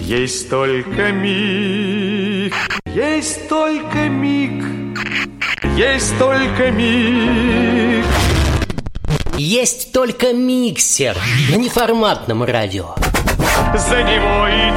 Есть только миг, есть только миг, есть только миг. Есть только миксер на неформатном радио. За него и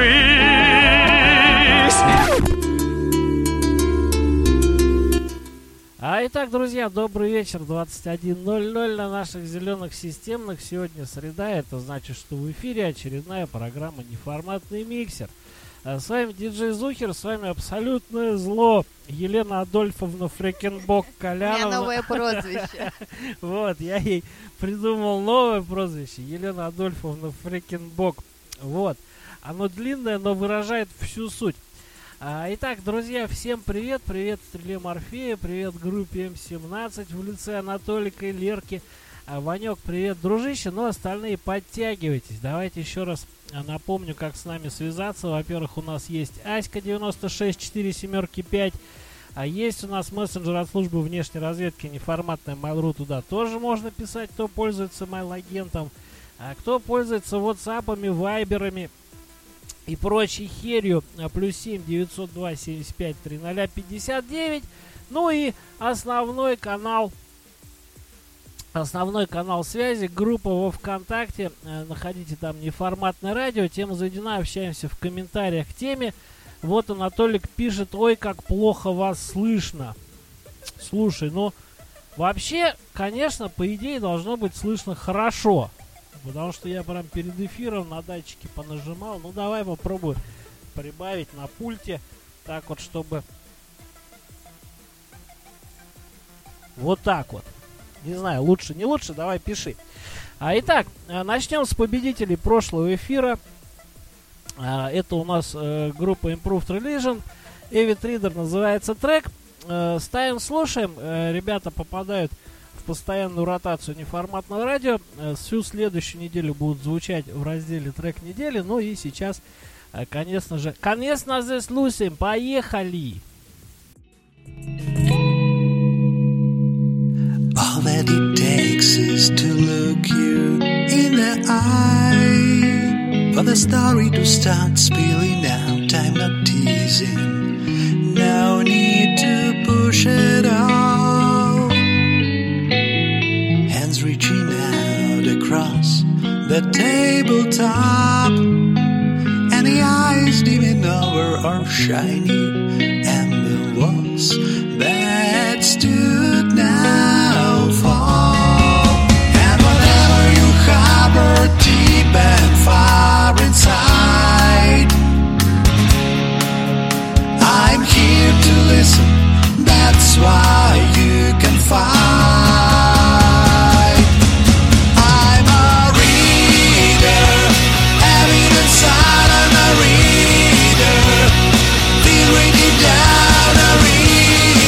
держись. Итак, друзья, добрый вечер, 21:00 на наших зеленых системных. Сегодня среда, это значит, что в эфире очередная программа «Неформатный миксер». С вами диджей Зухер, с вами абсолютное зло Елена Адольфовна Фрекенбок Колянова. У меня новое прозвище. Вот, я ей придумал новое прозвище. Елена Адольфовна Фрекенбок. Вот, оно длинное, но выражает всю суть. Итак, друзья, всем привет. Привет Стреле Морфея, привет группе М17 в лице Анатолика и Лерки. Ванек, привет, дружище. Ну, остальные подтягивайтесь. Давайте еще раз напомню, как с нами связаться. Во-первых, у нас есть Аська 96475. Есть у нас мессенджер от службы внешней разведки неформатная Mail.ru. Туда тоже можно писать, кто пользуется mail-агентом. Кто пользуется ватсапами, вайберами и прочей херью, +7 902 75 300 59. Ну и основной канал связи, группа во ВКонтакте. Находите там неформатное радио. Тема заведена, общаемся в комментариях к теме. Вот Анатолик пишет: ой, как плохо вас слышно. Слушай, ну вообще, конечно, по идее должно быть слышно хорошо. Потому что я прям перед эфиром на датчике понажимал. Ну давай попробую прибавить на пульте. Так вот, чтобы вот так вот. Не знаю, лучше, не лучше, давай пиши. Итак, начнем с победителей прошлого эфира. Это у нас группа Improved Religion. Avid Reader называется трек. Ставим, слушаем. Ребята попадают в постоянную ротацию неформатного радио. Всю следующую неделю будут звучать в разделе трек недели. Ну и сейчас, конечно же, слушаем. Поехали! All that it takes is to look you in the eye, for the story to start spilling out. I'm not teasing, no need to push it all. Hands reaching out across the tabletop, and the eyes dimming over are shiny, and the walls that stood now fall. And whatever you harbor deep and far inside, I'm here to listen, that's why you can fight. I'm a reader, having inside I'm a reader, feel really down a reader.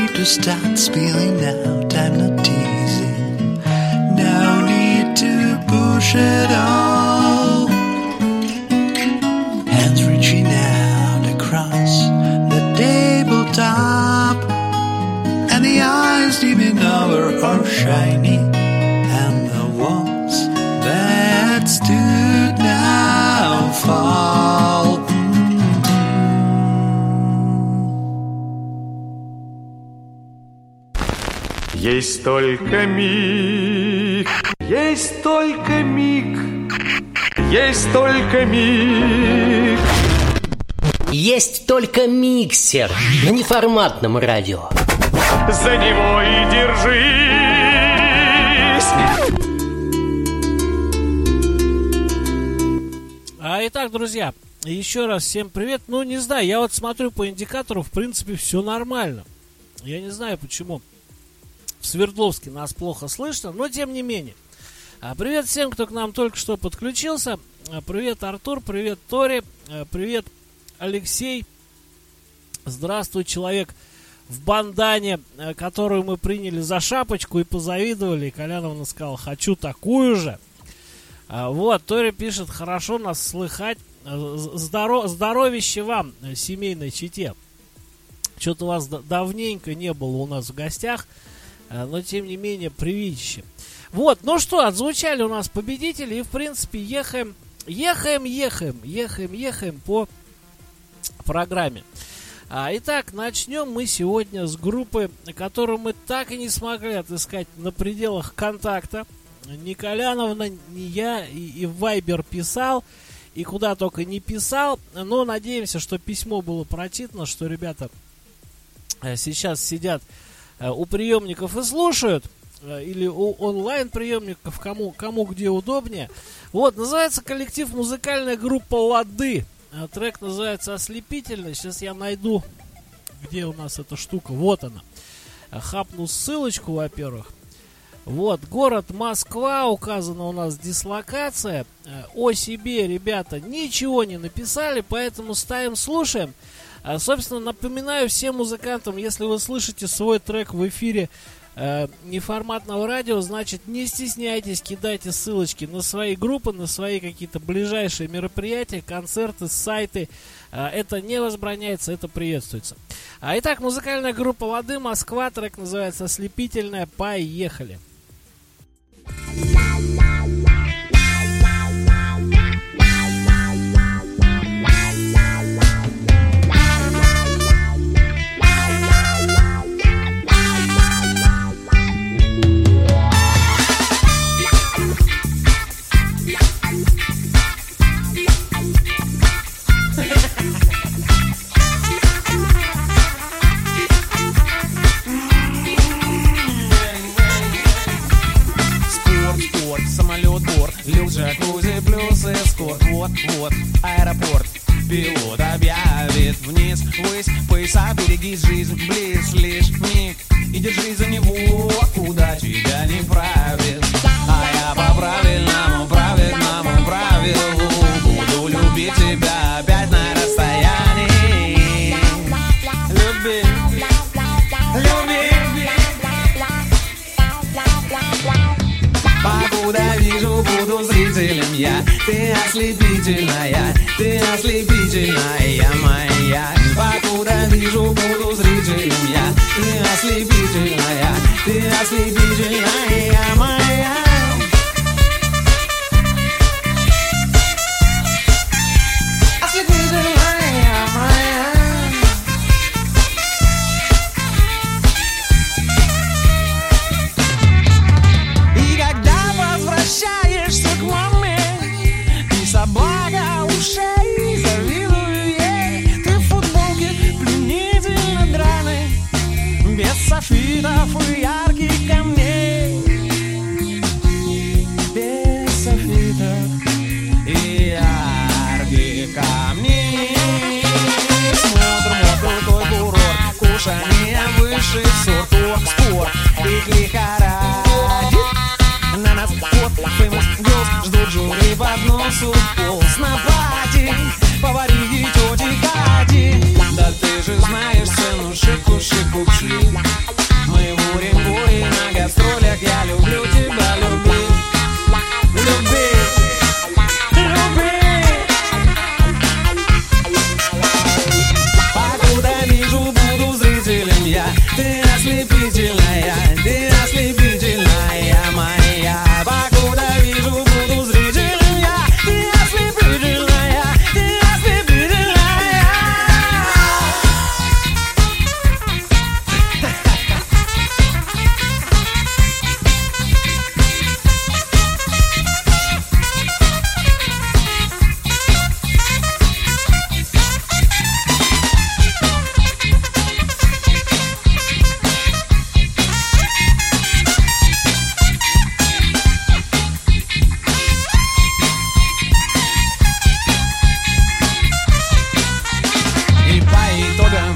need to start spilling now, time not teasing. No need to push it all. Hands reaching out across the tabletop, and the eyes dimming over are shiny, and the walls that stood now fall. Есть только миг, есть только миг, есть только миг. Есть только миксер на неформатном радио. За него и держись. Итак, друзья, еще раз всем привет. Ну, не знаю, я вот смотрю по индикатору, в принципе, все нормально. Я не знаю, почему в Свердловске нас плохо слышно, но тем не менее. Привет всем, кто к нам только что подключился. Привет, Артур, привет, Тори, привет, Алексей. Здравствуй, человек в бандане, которую мы приняли за шапочку и позавидовали. И Коляновна сказала: хочу такую же. Вот, Тори пишет: хорошо нас слыхать. Здоровище вам, семейной чете. Что-то вас давненько не было у нас в гостях, но тем не менее привитище. Вот, ну что, отзвучали у нас победители, и в принципе ехаем по программе. Итак, начнем мы сегодня с группы, которую мы так и не смогли отыскать на пределах контакта. Ни Коляновна, ни я, и в Viber писал, и куда только не писал, но надеемся, что письмо было прочитано, что ребята сейчас сидят у приемников и слушают, или у онлайн-приемников, кому где удобнее. Вот, называется коллектив музыкальная группа «Лады». Трек называется «Ослепительно». Сейчас я найду, где у нас эта штука. Вот она. Хапну ссылочку, во-первых. Вот, город Москва, указана у нас дислокация. О себе ребята ничего не написали, поэтому ставим, слушаем. Собственно, напоминаю всем музыкантам, если вы слышите свой трек в эфире неформатного радио, значит, не стесняйтесь, кидайте ссылочки на свои группы, на свои какие-то ближайшие мероприятия, концерты, сайты. Это не возбраняется, это приветствуется. Итак, музыкальная группа «Лады», Москва, трек называется «Ослепительная». Поехали! Джакузи плюс эскорт, вот, аэропорт. Пилот объявит вниз, ввысь, пояса береги, жизнь близ, лишь миг. И держи за него, куда тебя не правит. А я по правильному правилу буду любить тебя опять на расстоянии. Люби. Покуда вижу, буду зрителем я. Ты ослепительная моя. Покуда вижу, буду зрителем я. Ты ослепительная моя. Собака ушей, завидую ей. Ты в футболке пленительно драной, без софитов и ярких камней. Без софитов и ярких камней. Смотр, крутой курорт, кушанье высший сорт, спорт, их лихорадит. На нас вот famous girls ждут жюри под носу, полз на пати, повари и тети Кати. Да ты же знаешь цену шику-шику-чи.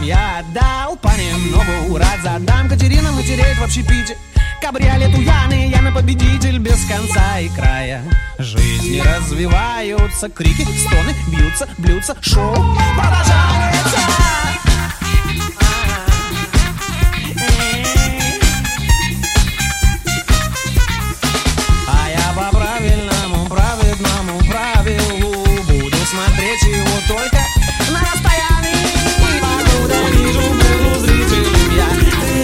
я отдал понемногу. Рад задам Катерина матереть в общепите. Кабриолет у Яны, Яна победитель без конца и края. Жизни развиваются, крики, стоны, бьются, блюдца, шоу продолжается. А я по правильному, праведному правилу буду смотреть его только на расстоянии. Покуда вижу, буду зрителем я. Ты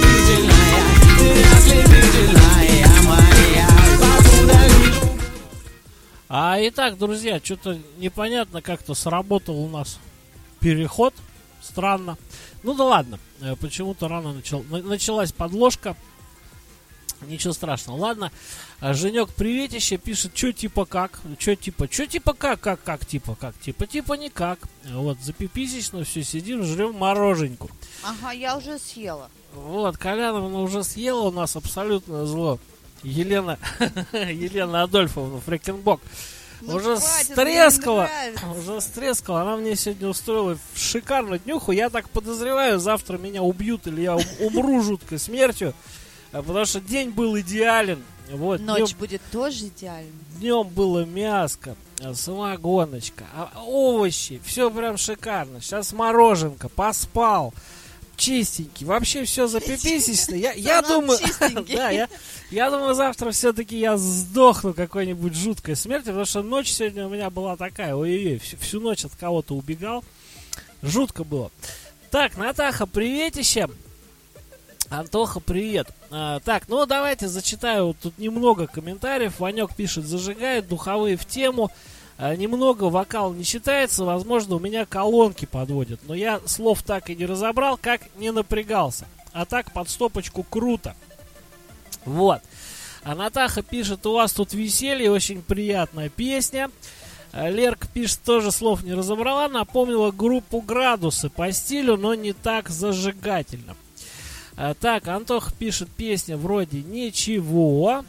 ослепительная моя. Покуда вижу. Итак, друзья, что-то непонятно как-то сработал у нас переход. Странно. Ну да ладно, почему-то рано началась подложка. Ничего страшного. Ладно, Женек приветище пишет, что типа как, что типа как, типа никак. Вот, запиписечно все сидим, жрем мороженьку. Ага, я уже съела. Вот, Коляновна уже съела, у нас абсолютно зло. Елена Адольфовна, Фрекенбок. Ну, Уже хватит, стрескала, мне она мне сегодня устроила шикарную днюху. Я так подозреваю, завтра меня убьют или я умру жуткой смертью, потому что день был идеален. Вот, Ночь будет тоже идеальна. Днем было мяско, самогоночка, овощи, все прям шикарно. Сейчас мороженка, поспал, чистенький, вообще все запиписечно. Я думаю, да, я думаю, завтра все-таки я сдохну какой-нибудь жуткой смертью, потому что ночь сегодня у меня была такая, ой-ой-ой, всю ночь от кого-то убегал, жутко было. Так, Натаха, приветище. Антоха, привет. Так, ну давайте зачитаю, тут немного комментариев. Ванек пишет, зажигает, духовые в тему. Немного вокал не считается, возможно, у меня колонки подводят. Но я слов так и не разобрал, как не напрягался. А так под стопочку круто. Вот. А Натаха пишет, у вас тут веселье, очень приятная песня. Лерка пишет, тоже слов не разобрала, напомнила группу «Градусы» по стилю, но не так зажигательно. Так, Антох пишет, песня вроде ничего.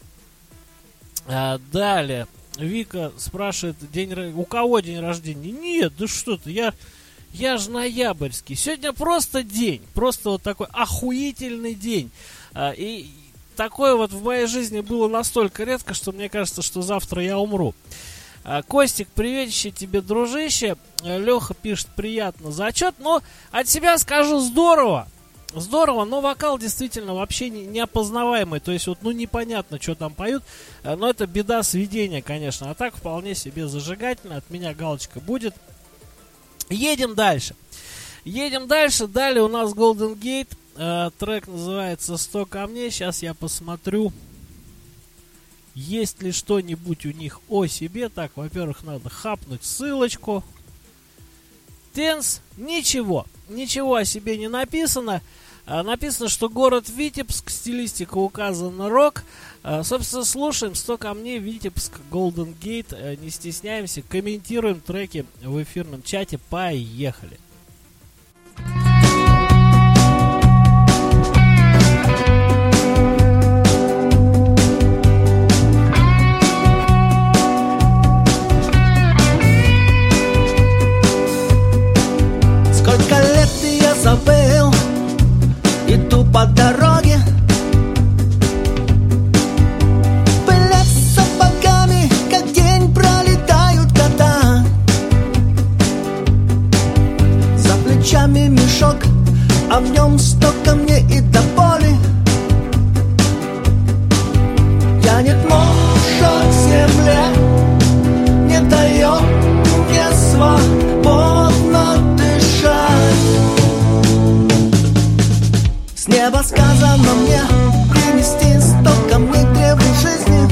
Далее, Вика спрашивает, у кого день рождения? Нет, да что ты, я же ноябрьский. Сегодня просто день, просто вот такой охуительный день. И такое вот в моей жизни было настолько редко, что мне кажется, что завтра я умру. Костик, приветище тебе, дружище. Леха пишет, приятно зачет. Но от себя скажу, здорово. Здорово, но вокал действительно вообще неопознаваемый. То есть вот, ну, непонятно, что там поют. Но это беда сведения, конечно. А так вполне себе зажигательно. От меня галочка будет. Едем дальше. Далее у нас Golden Gate. Трек называется «100 камней». Сейчас я посмотрю, есть ли что-нибудь у них о себе. Так, во-первых, надо хапнуть ссылочку. Тенс, ничего о себе не написано. Написано, что город Витебск, стилистика указана рок. Собственно, слушаем «100 камней», Витебск, Golden Gate. Не стесняемся, комментируем треки в эфирном чате. Поехали. Сколько лет я забыл, иду по дороге, пылят сапогами, как день пролетают года. За плечами мешок, а в нем 100 камней и до боли. Тянет нож к земле, не дает мне свободно дышать. С неба сказано мне принести 100 камней древней жизни.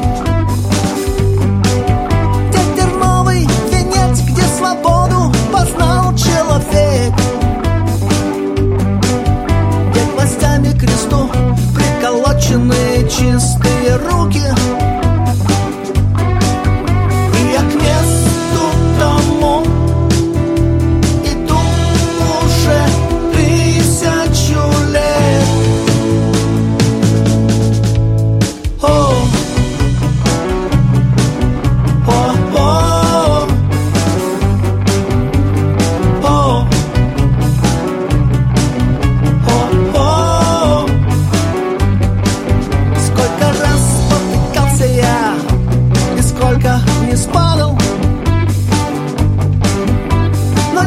Где терновый венец, где свободу познал человек, где гвоздями к кресту приколочены чистые руки. И я к месту тому иду уже 1000 лет.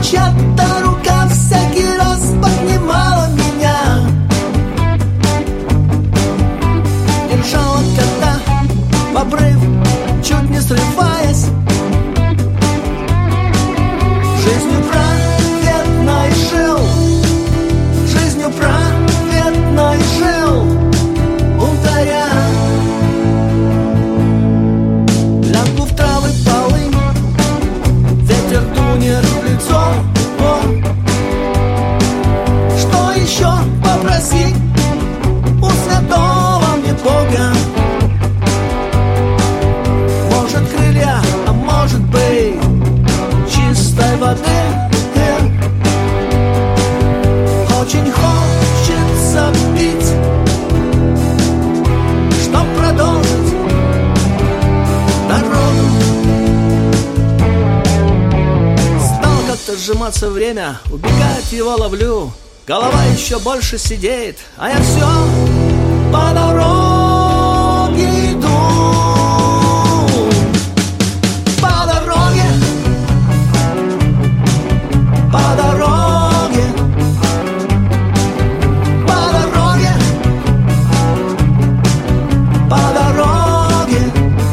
чья-то рука всякий раз поднимала меня, держала кота в обрыв, чуть не срываясь. Жизнью праведной жил, жизнью праведной жил бунтаря. Лягу в травы полынь, ветер дунет в лицо. Что еще попросить у святого мне Бога? Может крылья, а может быть чистой воды. Очень хочется пить, чтоб продолжить дорогу. Стал как-то сжиматься время, убегает его ловлю. Голова еще больше сидеет, а я все по дороге иду. По дороге, по дороге, по дороге, по дороге.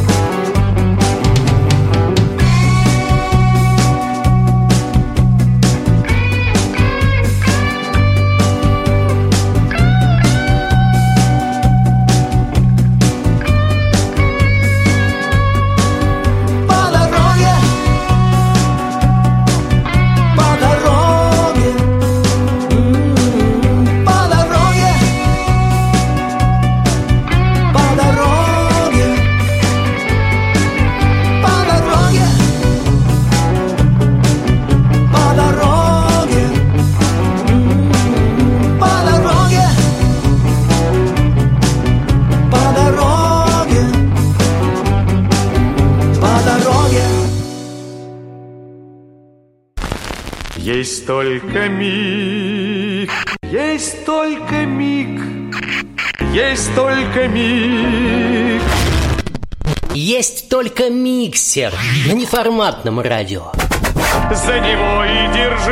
Есть только миг, есть только миг, есть только миг. Есть только миксер на неформатном радио. За него и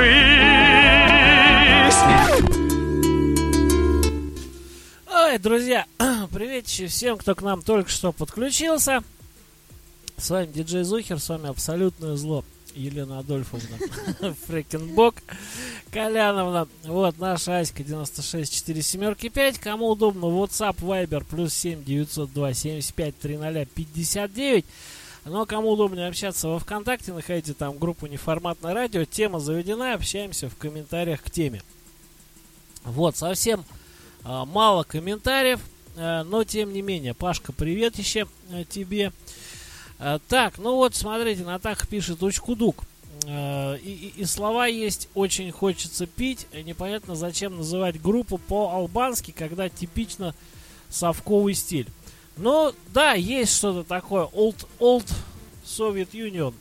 держись. Ой, друзья, привет всем, кто к нам только что подключился. С вами диджей Зухер, с вами Абсолютное Зло. Елена Адольфовна, Фрекенбок, Коляновна, вот наша Аська 96475. Кому удобно, WhatsApp, Viber, +7 902 75 300 59. Но кому удобнее общаться во ВКонтакте, находите там группу Неформатное радио. Тема заведена, общаемся в комментариях к теме. Вот, совсем мало комментариев, но тем не менее. Пашка, привет еще тебе. Так, ну вот, смотрите, Натаха пишет Учкудук. И слова есть, очень хочется пить. Непонятно, зачем называть группу по-албански, когда типично совковый стиль. Ну, да, есть что-то такое. Old Soviet Union.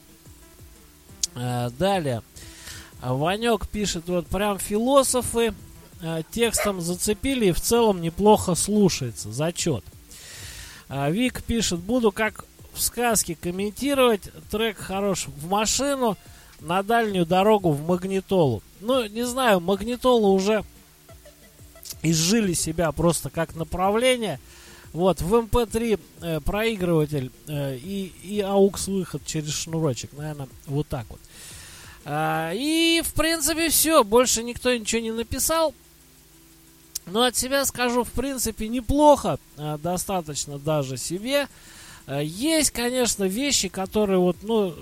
Далее. Ванек пишет, вот прям философы текстом зацепили и в целом неплохо слушается. Зачет. Вик пишет, буду как в сказке комментировать, трек хорош в машину, на дальнюю дорогу в магнитолу. Ну, не знаю, магнитолы уже изжили себя просто как направление. Вот, в MP3 проигрыватель и AUX выход через шнурочек, наверное, вот так вот. И, в принципе, все, больше никто ничего не написал. Но от себя скажу, в принципе, неплохо, достаточно даже себе. Есть, конечно, вещи, которые вот, ну,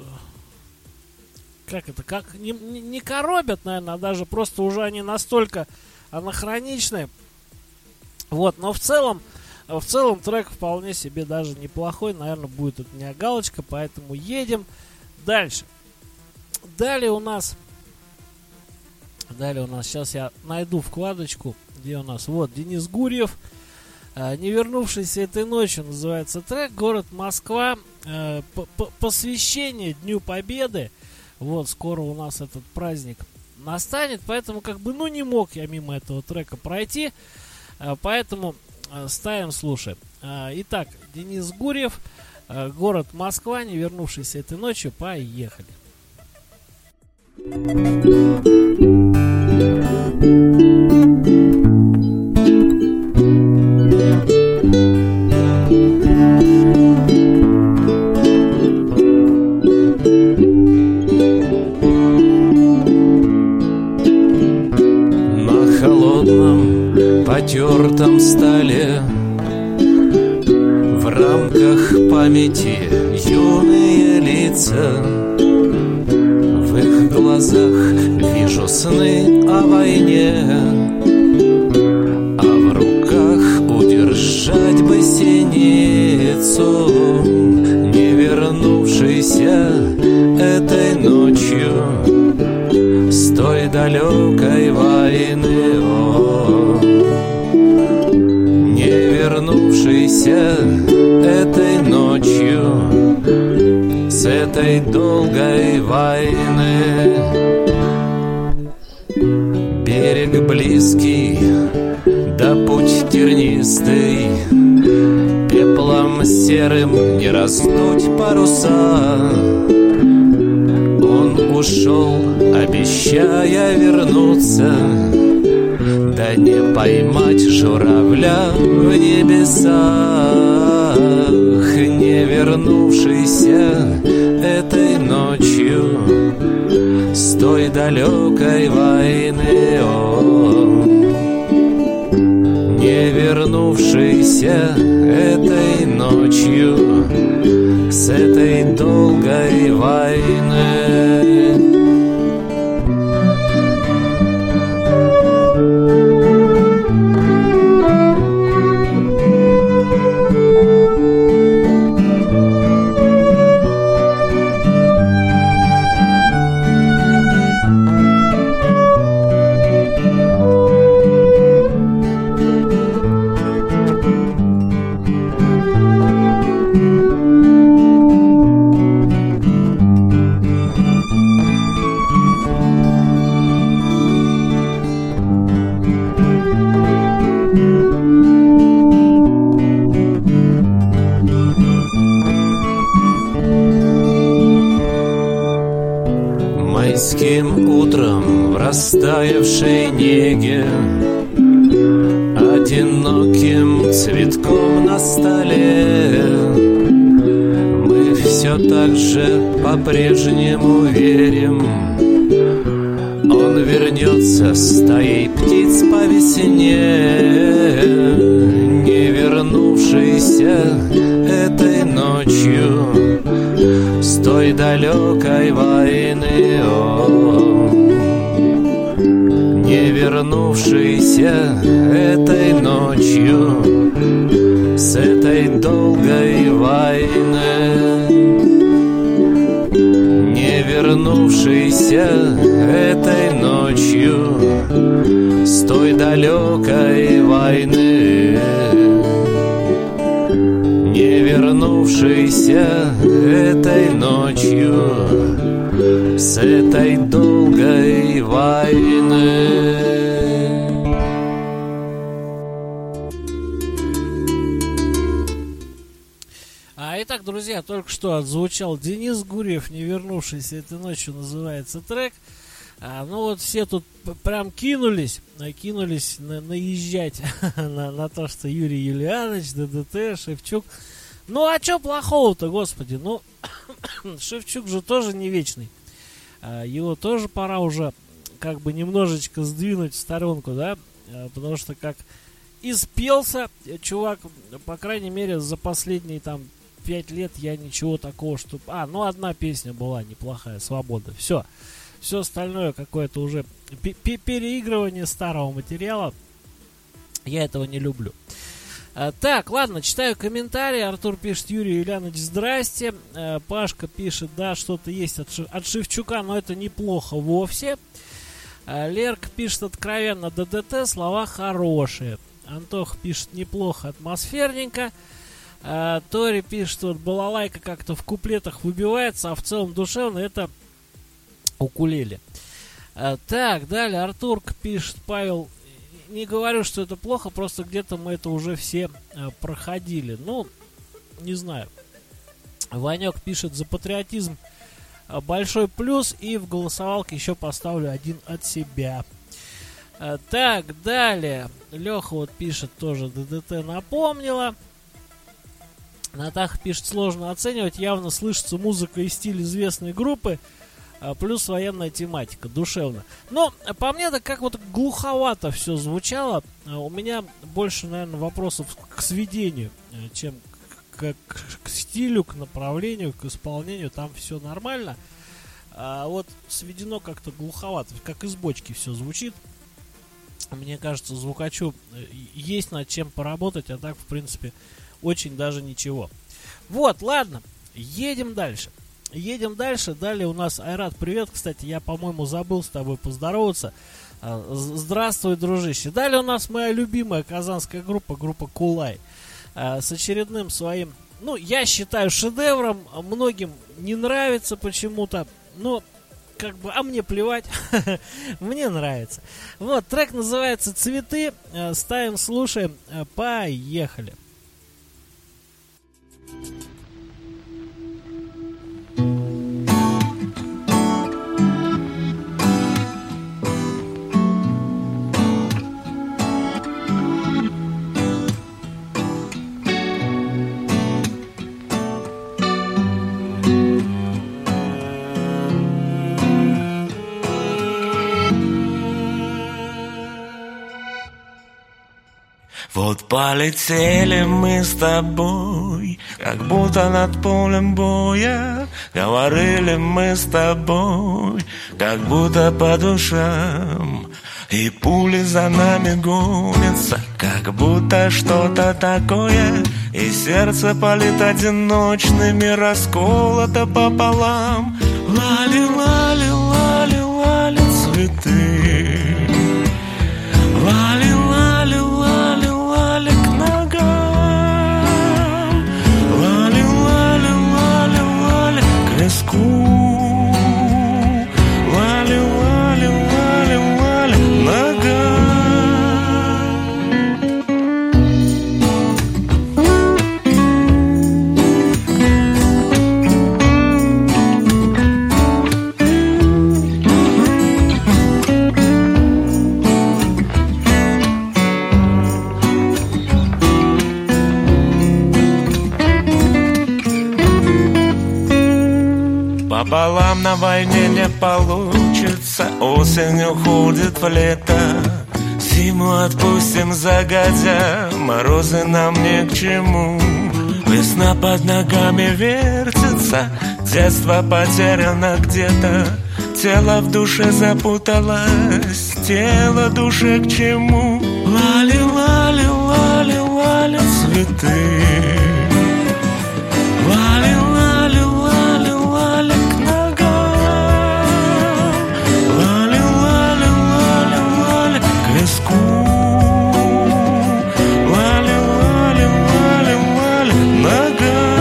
как не коробят, наверное, а даже просто уже они настолько анахроничны. Вот, но в целом трек вполне себе даже неплохой, наверное, будет от меня галочка, поэтому едем дальше. Далее у нас, сейчас я найду вкладочку, где у нас, вот, Денис Гурьев. Не вернувшийся этой ночью называется трек. Город Москва. Посвящение Дню Победы. Вот, скоро у нас этот праздник настанет. Поэтому, как бы, ну, не мог я мимо этого трека пройти. Поэтому ставим, слушаем. Итак, Денис Гурьев. Город Москва. Не вернувшийся этой ночью. Поехали. На холодном потертом столе в рамках памяти юные лица. В их глазах вижу сны о войне, а в руках удержать бы синицу, не вернувшийся этой ночью с той далекой войны. О, не вернувшийся этой ночью с этой долгой войны. Берег близкий, да путь тернистый, пеплом серым не раздуть паруса. Он ушел, обещая вернуться, да не поймать журавля в небесах. Не вернувшийся этой ночью с той далекой войны. О, не вернувшийся этой ночью с этой долгой войны. Майским утром в растаявшей неге, одиноким цветком на столе, мы все так же по-прежнему верим. Он вернется стаей птиц по весне, не вернувшийся этой ночью с той далекой войны. О, не вернувшийся этой ночью с этой долгой войны. Не вернувшийся этой ночью с той далекой войны. Не вернувшийся этой ночью с этой долгой войны. Итак, друзья, только что отзвучал Денис Гурьев, «Не вернувшийся этой ночью» называется трек. Ну вот все тут прям кинулись наезжать на то, что Юрий Юлианович, ДДТ, Шевчук. Ну а что плохого-то, господи? Ну, Шевчук же тоже не вечный. Его тоже пора уже как бы немножечко сдвинуть в сторонку, да? Потому что как испелся чувак, по крайней мере, за последние там 5 лет я ничего такого, что... ну одна песня была неплохая, «Свобода». Все остальное какое-то уже переигрывание старого материала. Я этого не люблю. Так, ладно, читаю комментарии. Артур пишет: Юрий Юлианович, здрасте. Пашка пишет: да, что-то есть от Шевчука, но это неплохо вовсе. Лерк пишет: откровенно, ДДТ, слова хорошие. Антох пишет: неплохо, атмосферненько. Тори пишет: вот балалайка как-то в куплетах выбивается, а в целом душевно это укулеле. Так, далее Артурк пишет: Павел, не говорю, что это плохо, просто где-то мы это уже все проходили. Ну, не знаю. Ванек пишет: за патриотизм большой плюс, и в голосовалке еще поставлю один от себя. Так, далее. Леха вот пишет тоже, ДДТ напомнила. Натаха пишет, сложно оценивать, явно слышится музыка и стиль известной группы, плюс военная тематика, душевно. Но по мне так как вот глуховато все звучало. У меня больше, наверное, вопросов к сведению, чем к стилю, к направлению, к исполнению. Там все нормально. А вот сведено как-то глуховато, как из бочки все звучит. Мне кажется, звукачу есть над чем поработать, а так, в принципе, очень даже ничего. Вот, ладно, едем дальше. Далее у нас Айрат, привет. Кстати, я, по-моему, забыл с тобой поздороваться. Здравствуй, дружище. Далее у нас моя любимая казанская группа Кулай. С очередным своим, ну, я считаю, шедевром. Многим не нравится почему-то. Но, как бы, а мне плевать. Мне нравится. Вот, трек называется «Цветы». Ставим, слушаем. Поехали. Вот полетели мы с тобой, как будто над полем боя. Говорили мы с тобой, как будто по душам. И пули за нами гонятся, как будто что-то такое. И сердце палит одиночными, расколото пополам. Лали, лали, лали, лали цветы. Лали, лали, лали, лали к ногам. Лали, лали, лали, лали к виску. Лали, лали, лали, лали к ногам. Пополам на войне не получится, осень уходит в лето. Зиму отпустим загодя, морозы нам ни к чему. Весна под ногами вертится, детство потеряно где-то. Тело в душе запуталось, тело душе к чему. Лали, лали, лали, лали цветы. Лали, лали, лали, лали к ногам. Лали, лали, лали, лали к виску. Лали, лали, лали, лали к ногам.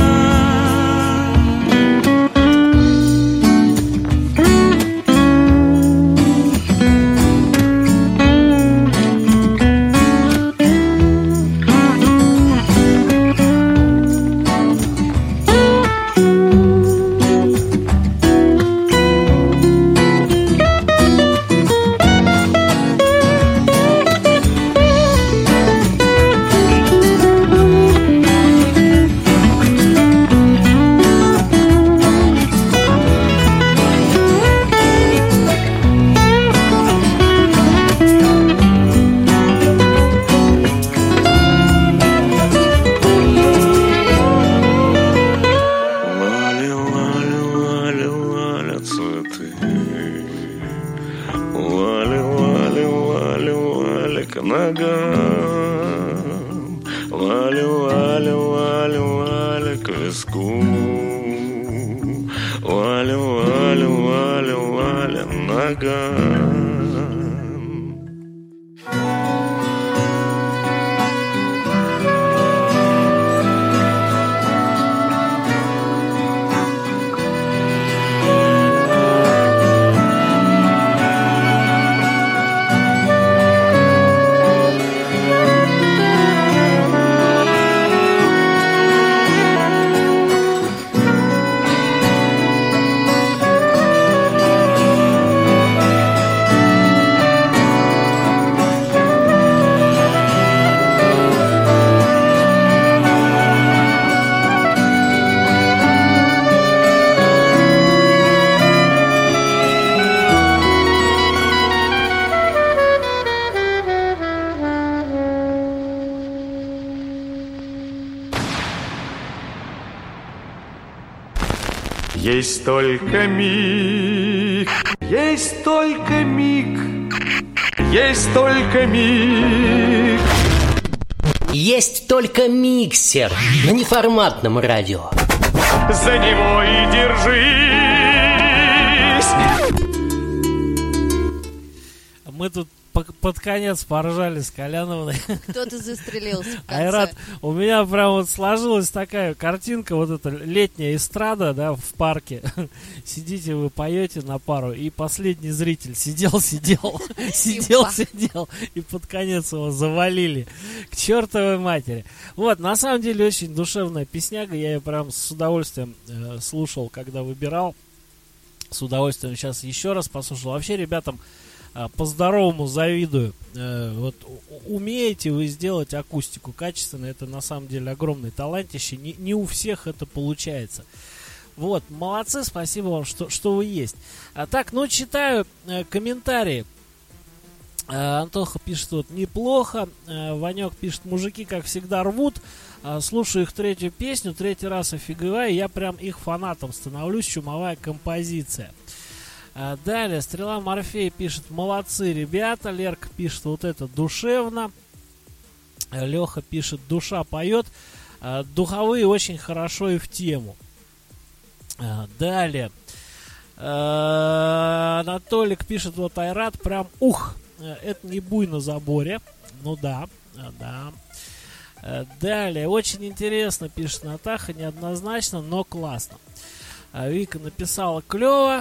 Есть только миг, есть только миг, есть только миг. Есть только миксер на неформатном радио. За него и держись. Мы тут под конец поржали с Коляновной. Кто-то застрелился в конце. Айрат, у меня прям вот сложилась такая картинка, вот эта летняя эстрада, да, в парке. Сидите, вы поете на пару, и последний зритель сидел, и под конец его завалили к чертовой матери. Вот, на самом деле, очень душевная песняга, я ее прям с удовольствием слушал, когда выбирал. С удовольствием сейчас еще раз послушал. Вообще, ребятам по-здоровому завидую. Вот умеете вы сделать акустику качественно, это на самом деле огромный талантище. Не у всех это получается. Вот, молодцы, спасибо вам, что вы есть. Так, ну, читаю комментарии. Антоха пишет, вот, неплохо. Ванек пишет, мужики, как всегда, рвут. Слушаю их третью песню, третий раз офигеваю, я прям их фанатом становлюсь, чумовая композиция. Далее, Стрела Морфей пишет, молодцы ребята. Лерка пишет, вот это душевно. Леха пишет, душа поет. Духовые очень хорошо и в тему. Далее, Анатолик пишет, вот Айрат прям ух, это не буй на заборе. Ну да. Далее, очень интересно, пишет Натаха, неоднозначно, но классно. Вика написала, клево.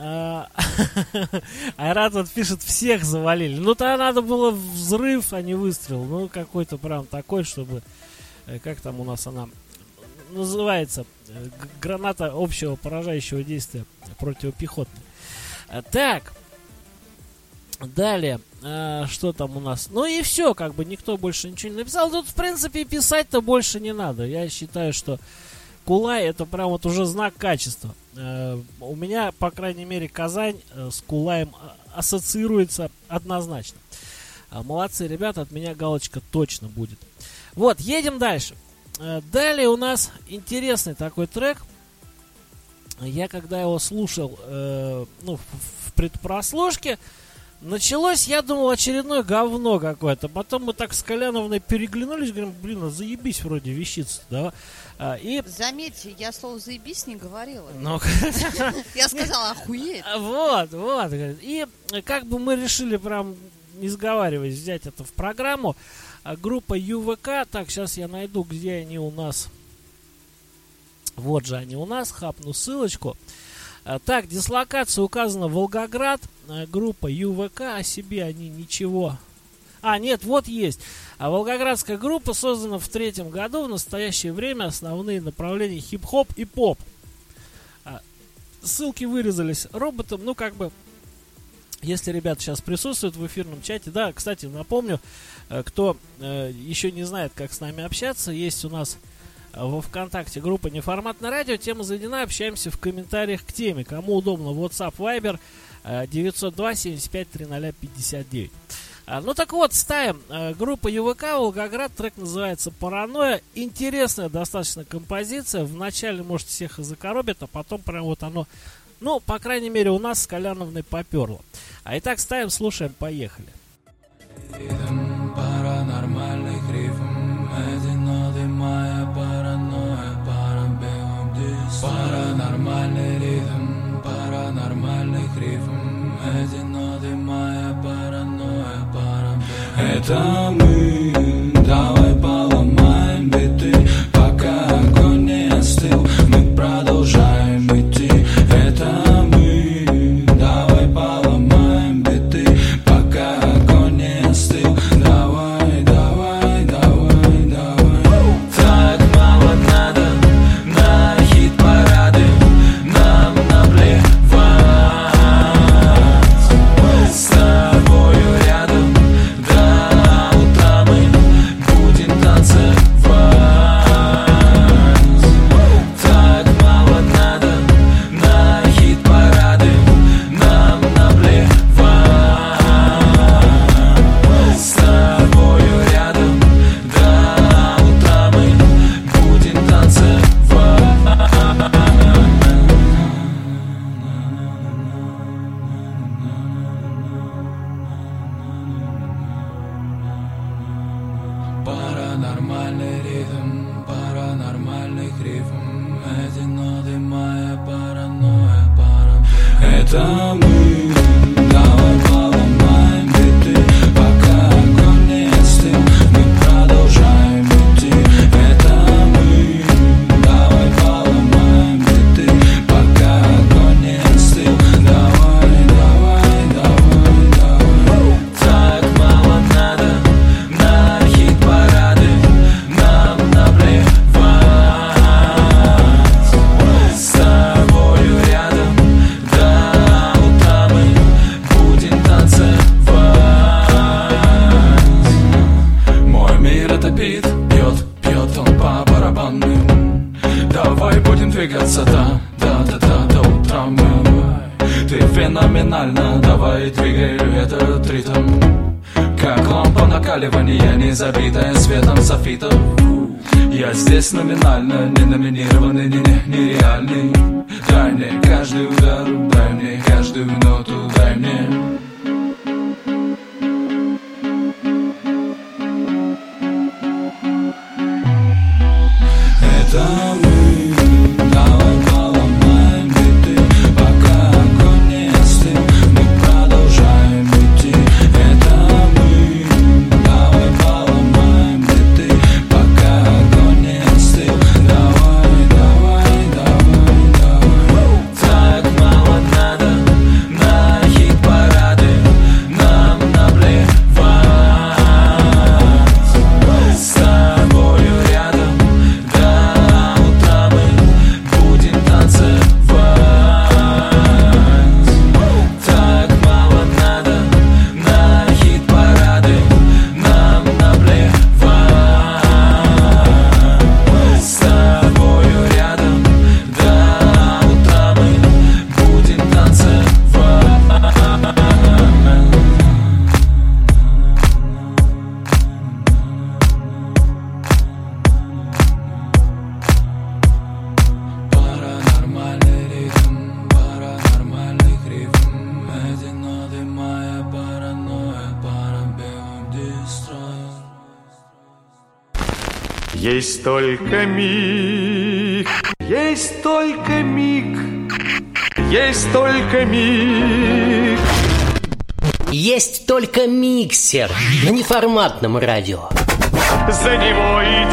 Айрат вот пишет, всех завалили. Ну, тогда надо было взрыв, а не выстрел. Ну, какой-то прям такой, чтобы... Как там у нас она называется? Граната общего поражающего действия противопехотная. Так. Далее. Что там у нас? Ну и все, как бы никто больше ничего не написал. Тут, в принципе, писать-то больше не надо. Я считаю, что Кулай это прям вот уже знак качества. У меня, по крайней мере, Казань с Кулаем ассоциируется однозначно. Молодцы, ребята, от меня галочка точно будет. Вот, едем дальше. Далее у нас интересный такой трек. Я когда его слушал в предпрослушке, началось, я думал, очередное говно какое-то. Потом мы так с Коляновной переглянулись, говорим, блин, а заебись вроде вещица, да? И... Заметьте, я слово «заебись» не говорила. Я сказала «охуеть». Вот. И как бы мы решили прям, не сговариваясь, взять это в программу. Группа ЮВК. Так, сейчас я найду, где они у нас. Вот же они у нас. Хапну ссылочку. Так, дислокация указана Волгоград. Группа ЮВК. О себе они ничего... нет, вот есть. Волгоградская группа создана в 2003 году. В настоящее время основные направления хип-хоп и поп. Ссылки вырезались роботом. Ну, как бы, если ребята сейчас присутствуют в эфирном чате. Да, кстати, напомню, кто еще не знает, как с нами общаться, есть у нас во ВКонтакте группа «Неформатное радио». Тема заведена. Общаемся в комментариях к теме. Кому удобно, WhatsApp, Viber 902-75-30-59. Ну так вот, ставим. Группа ЮВК, Волгоград, трек называется «Паранойя». Интересная достаточно композиция. Вначале, может, всех и закоробит, а потом прям вот оно, ну, по крайней мере, у нас с Коляновной поперло. Итак, ставим, слушаем, поехали. Паранормальных рифм, эти ноты моя паранойя, парабелом диск. Паранормальный ритм, паранормальных рифм, эти ноты моя паранойя, парабелом. Это мы, давай поломаем биты, пока огонь не остыл, мы продолжаем идти. Это мы, давай поломаем биты, пока огонь не остыл. Давай, давай, давай, давай. Так мало надо на хит-парады, нам наплевать. С тобою рядом до утра мы Паранормальный ритм, паранормальных рифм. Эти ноты моя паранойя, это мы. Давай поломаем биты, пока огонь не остыл. Мы продолжаем идти. Это мы. Давай поломаем биты, пока огонь не остыл. Давай, давай, давай, давай. Так мало надо на хит-парады, нам наплевать. С тобою рядом до утра мы будем танцевать. Мой мир это бит, пьет он по барабанным. Давай будем двигаться до утра мы. Ты феноменально, давай двигай этот ритм. Как лампа накаливания, не забитая светом софитов. Я здесь номинально, не номинированный, нереальный. Дай мне каждый удар, дай мне каждую ноту, дай мне. Это мы. Давай поломаем биты, пока огонь не остыл. Мы продолжаем идти. Это мы. Давай поломаем биты, пока огонь не остыл. Давай, давай, давай, давай. Так мало надо на хит-парады, нам наплевать. С тобою рядом до утра мы будем танцевать. Так мало надо на хит-парады, нам наплевать. С тобою рядом до утра мы будем танцевать. Паранормальный ритм, паранормальных рифм. Эти ноты моя паранойя, парабеллум дестрой. Есть только миг, есть только миг, есть только миг. Есть только миксер на неформатном радио. За него и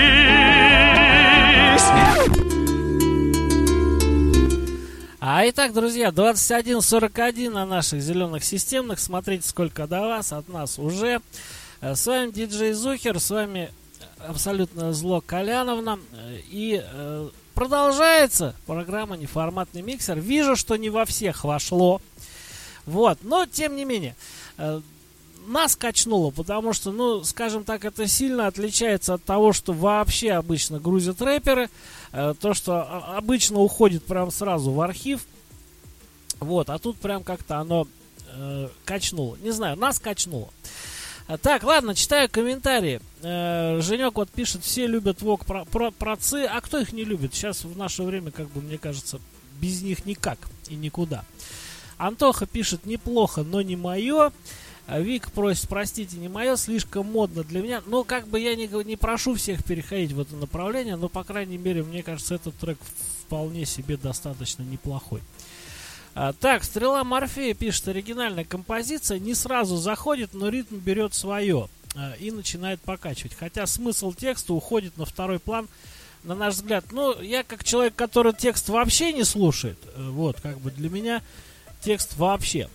держись. Итак, друзья, 21:41 на наших зеленых системных. Смотрите, сколько до вас, от нас уже. С вами диджей Зухер, с вами абсолютно зло Коляновна. И продолжается программа «Неформатный миксер». Вижу, что не во всех вошло. Вот, но тем не менее, нас качнуло, потому что, ну, скажем так, это сильно отличается от того, что вообще обычно грузят рэперы. То, что обычно уходит прям сразу в архив. Вот, а тут прям как-то оно качнуло. Не знаю, нас качнуло. Так, ладно, читаю комментарии. Женек вот пишет: все любят вок процы, а кто их не любит? Сейчас в наше время, как бы, мне кажется, без них никак и никуда. Антоха пишет: неплохо, но не мое. Вик просит: простите, не мое, слишком модно для меня. Но как бы я не прошу всех переходить в это направление, но, по крайней мере, мне кажется, этот трек вполне себе достаточно неплохой. Так, Стрела Морфея пишет: оригинальная композиция, не сразу заходит, но ритм берет свое и начинает покачивать. Хотя смысл текста уходит на второй план, на наш взгляд. Ну, я как человек, который текст вообще не слушает, вот, как бы для меня текст вообще.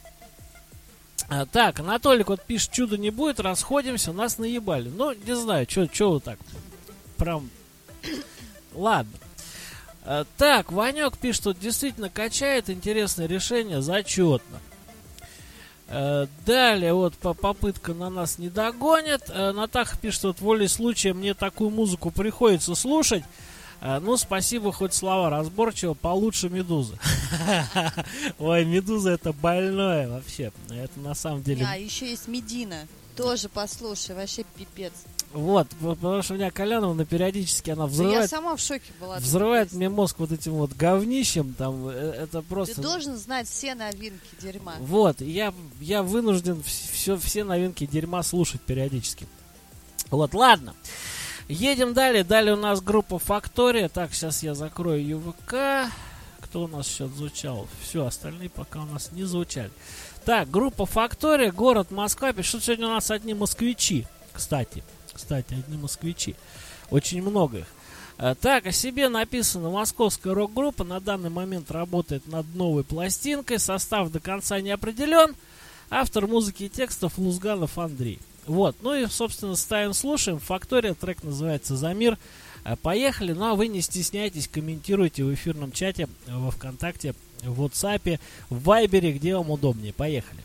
Так, Анатолик вот пишет: чуда не будет, расходимся, нас наебали. Ну, не знаю, что вы так прям... Ладно. Так, Ванек пишет, что действительно качает, интересное решение, зачетно. Далее, вот попытка на нас не догонит. Натаха пишет, что вот волей случая мне такую музыку приходится слушать. Ну, спасибо, хоть слова разборчиво, получше Медузы. Ой, Медуза это больное вообще. Это на самом деле... А, еще есть Медина. Тоже послушай, вообще пипец. Вот, потому что у меня Коляновна периодически она взрывает... Я сама в шоке была. Взрывает мне мозг вот этим вот говнищем, там, это просто... Ты должен знать все новинки дерьма. Вот, я вынужден все новинки дерьма слушать периодически. Вот, ладно. Едем далее. Далее у нас группа «Фактория». Так, сейчас я закрою ЮВК. Кто у нас сейчас звучал? Все, остальные пока у нас не звучали. Так, группа «Фактория», город Москва. Пишут, сегодня у нас одни москвичи. Кстати, одни москвичи. Очень много их. Так, о себе написано: московская рок-группа на данный момент работает над новой пластинкой. Состав до конца не определен. Автор музыки и текстов Лузганов Андрей. Вот, ну и, собственно, ставим, слушаем. «Фактория», трек называется «За мир». Поехали, ну а вы не стесняйтесь, комментируйте в эфирном чате, во ВКонтакте, в WhatsApp, в Вайбере, где вам удобнее. Поехали.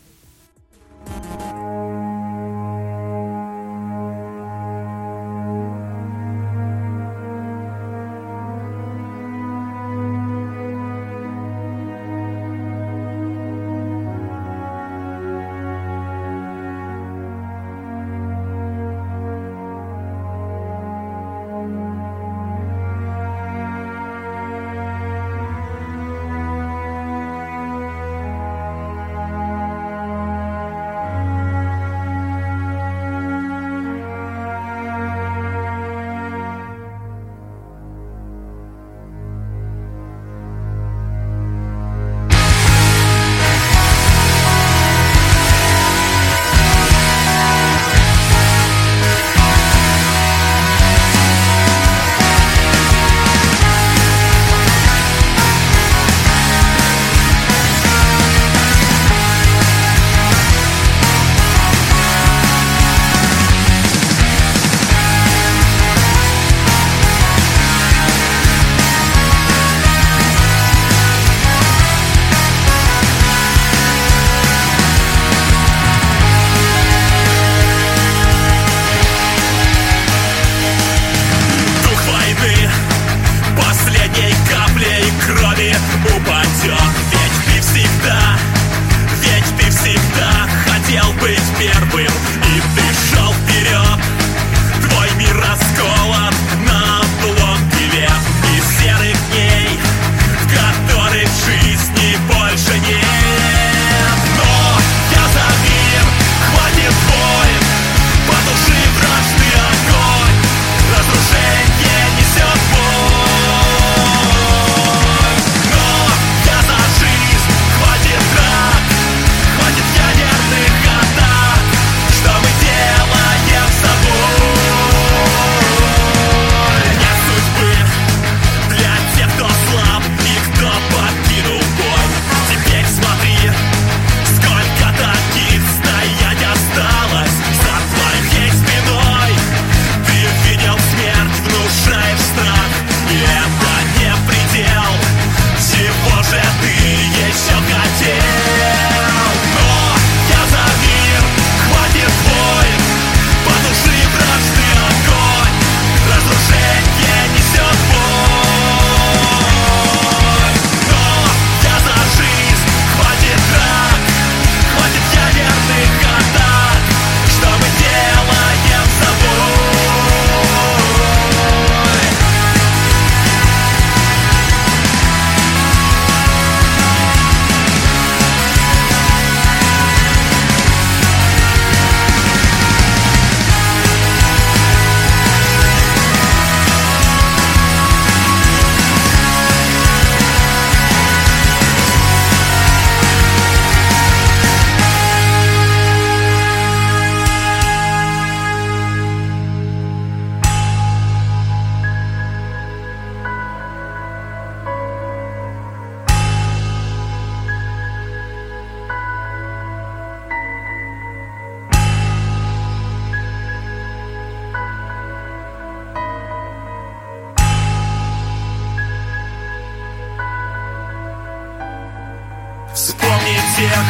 Вспомни тех,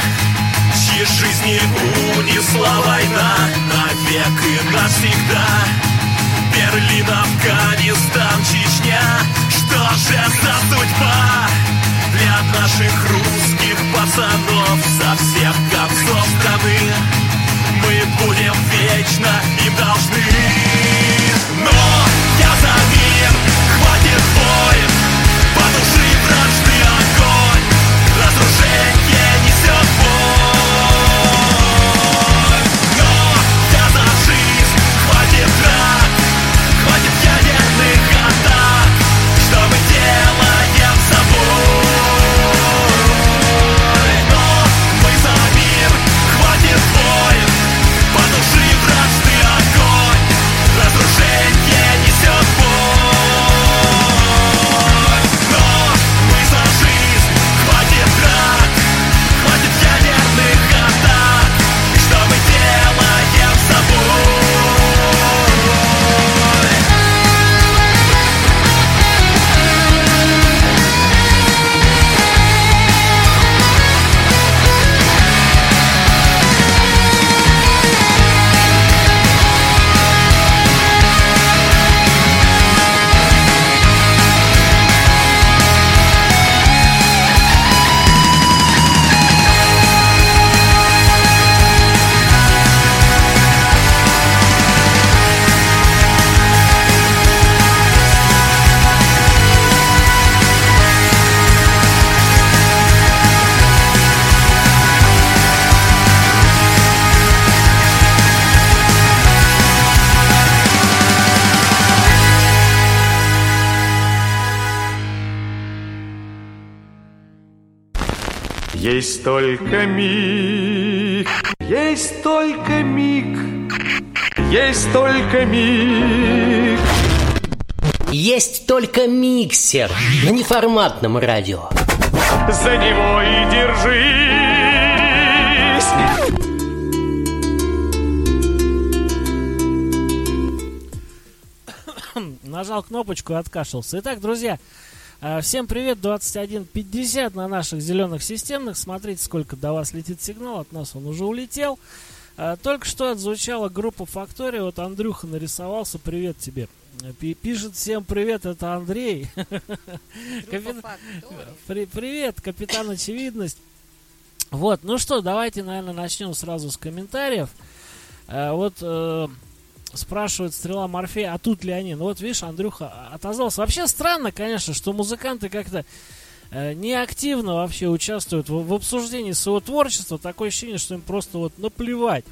чьи жизни унесла война навек и навсегда. Берлин, Афганистан, Чечня. Что же за судьба для наших русских пацанов со всех концов страны? Мы будем вечно им должны. Но я за мир, хватит войн, потуши вражды огонь. Разрушение несет боль. Но я за жизнь, хватит Есть только миг, есть только миг, есть только миг. Есть только миксер на неформатном радио. За него и держись. Нажал кнопочку и откашлялся. Итак, друзья, всем привет, 21:50 на наших зеленых системных. Смотрите, сколько до вас летит сигнал, от нас он уже улетел. Только что отзвучала группа «Фактория». Вот Андрюха нарисовался, привет тебе. Пишет всем привет, это Андрей. Привет, капитан Очевидность. Вот, ну что, давайте, наверное, начнем сразу с комментариев. Вот спрашивает Стрела Морфея, а тут ли они? Ну вот, видишь, Андрюха отозвался. Вообще странно, конечно, что музыканты как-то неактивно вообще участвуют в обсуждении своего творчества. Такое ощущение, что им просто вот наплевать.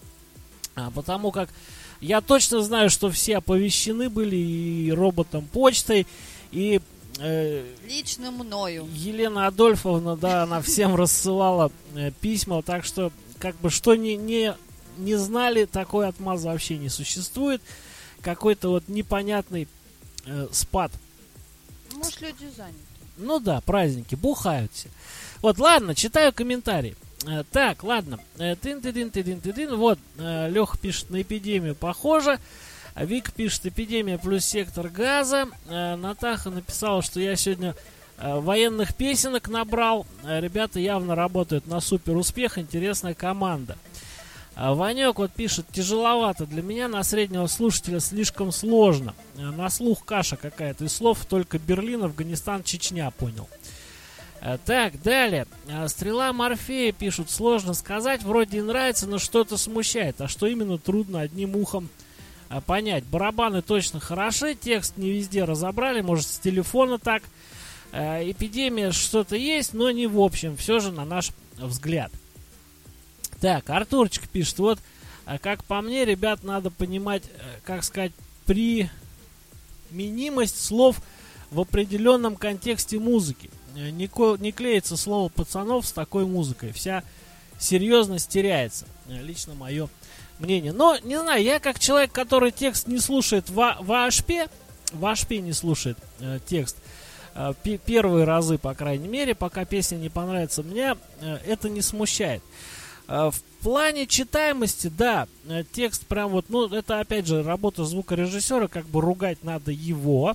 Потому как я точно знаю, что все оповещены были и роботом почтой, и лично мною. Елена Адольфовна, да, она всем рассылала письма, так что как бы что не знали, такой отмаз вообще не существует. Какой-то вот непонятный спад. Может, люди заняты. Ну да, праздники, бухают все. Вот, ладно, читаю комментарии. Так, ладно. Тын-тын-тын-тын-тын. Вот, Леха пишет, на эпидемию похоже. Вик пишет, эпидемия плюс сектор газа. Натаха написала, что я сегодня военных песенок набрал. Ребята явно работают на супер успех. Интересная команда. Ванек вот пишет, тяжеловато для меня, на среднего слушателя слишком сложно. На слух каша какая-то. Из слов только Берлин, Афганистан, Чечня понял. Так, далее. Стрела Морфея пишут, сложно сказать, вроде и нравится, но что-то смущает. А что именно, трудно одним ухом понять. Барабаны точно хороши, текст не везде разобрали, может с телефона так. Эпидемия что-то есть, но не в общем, все же на наш взгляд. Так, Артурчик пишет, вот, как по мне, ребят, надо понимать, как сказать, применимость слов в определенном контексте музыки. Не клеится слово пацанов с такой музыкой. Вся серьезность теряется. Лично мое мнение. Но, не знаю, я как человек, который текст не слушает вообще не слушает текст. Первые разы, по крайней мере, пока песня не понравится, меня это не смущает. В плане читаемости, да, текст прям вот, ну, это опять же работа звукорежиссера, как бы ругать надо его.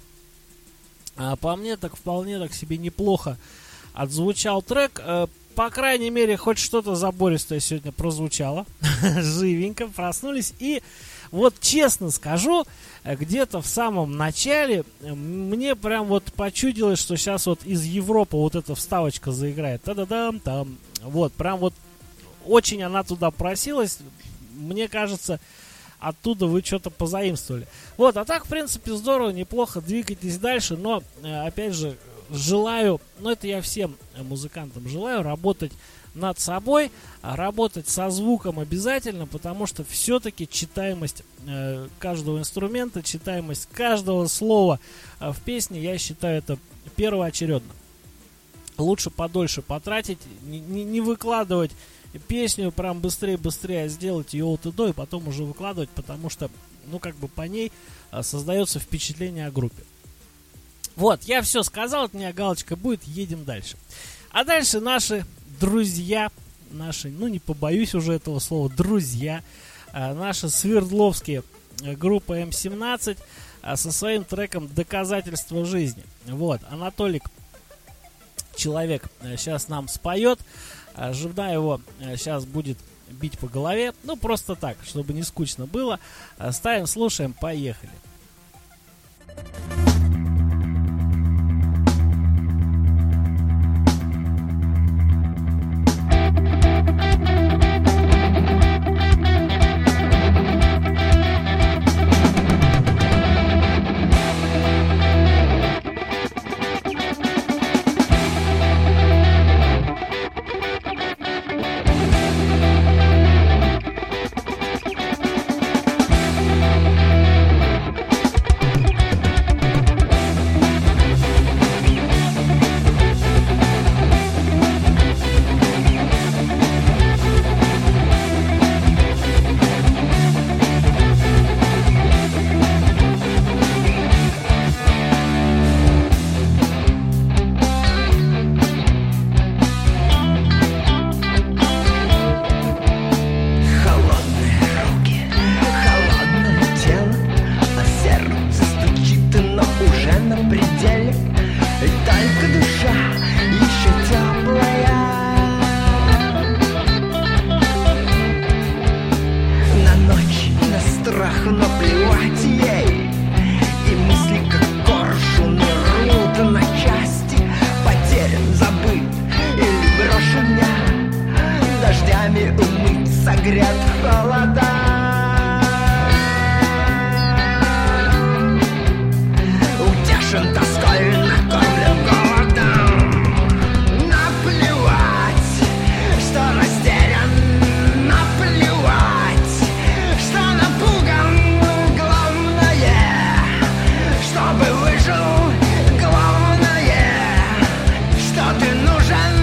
А по мне так вполне так себе неплохо отзвучал трек. По крайней мере, хоть что-то забористое сегодня прозвучало. Живенько проснулись. И вот честно скажу, где-то в самом начале мне прям вот почудилось, что сейчас вот из Европы вот эта вставочка заиграет. Та-да-дам, там. Вот, прям вот очень она туда просилась. Мне кажется, оттуда вы что-то позаимствовали. Вот, а так, в принципе, здорово, неплохо, двигайтесь дальше, но, опять же, желаю, ну, это я всем музыкантам желаю, работать над собой, работать со звуком обязательно, потому что все-таки читаемость каждого инструмента, читаемость каждого слова в песне, я считаю, это первоочередно. Лучше подольше потратить, не выкладывать песню прям быстрее, а сделать ее от и до, и потом уже выкладывать, потому что, ну, как бы по ней создается впечатление о группе. Вот, я все сказал, от меня галочка будет, едем дальше. А дальше наши друзья, наши, ну, не побоюсь уже этого слова, друзья, наши свердловские группа М17 со своим треком «Доказательство жизни». Вот, Анатолик, человек, сейчас нам споет. Жена его сейчас будет бить по голове. Ну, просто так, чтобы не скучно было. Ставим, слушаем, поехали. смыть согрет холода. Утешен тоской, накормлен голодом. Наплевать, что растерян, наплевать, что напуган. Главное, чтобы выжил. Главное, что ты нужен.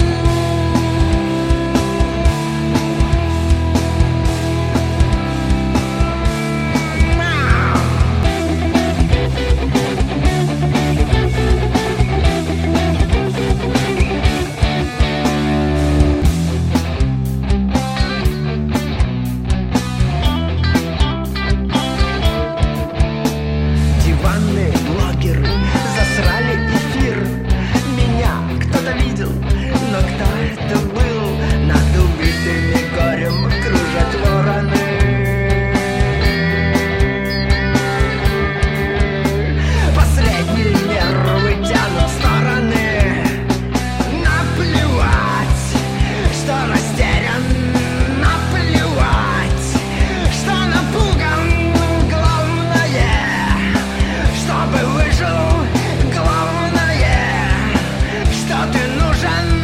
Диванные блогеры засрали эфир. Меня кто-то видел, но кто это был? Над убитыми горем кружат вороны. Последние нервы тянут в стороны. Наплевать, что растерян, наплевать, что напуган. Главное, чтобы выжил. Главное, что ты нужен.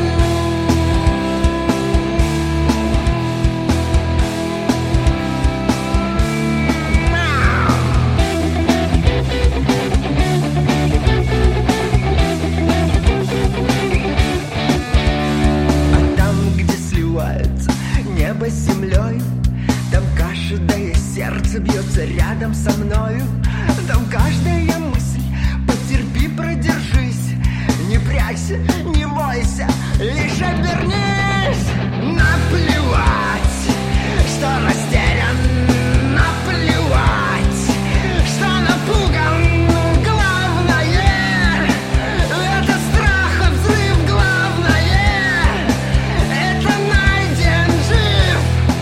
А там, где сливается небо с землей, там каждое сердце бьется рядом со мною. Там каждая мысль, потерпи, продержись. Не прячься, не бойся, лишь обернись. Наплевать, что растерян, наплевать, что напуган. Главное, это страх, взрыв. Главное, это найден жив.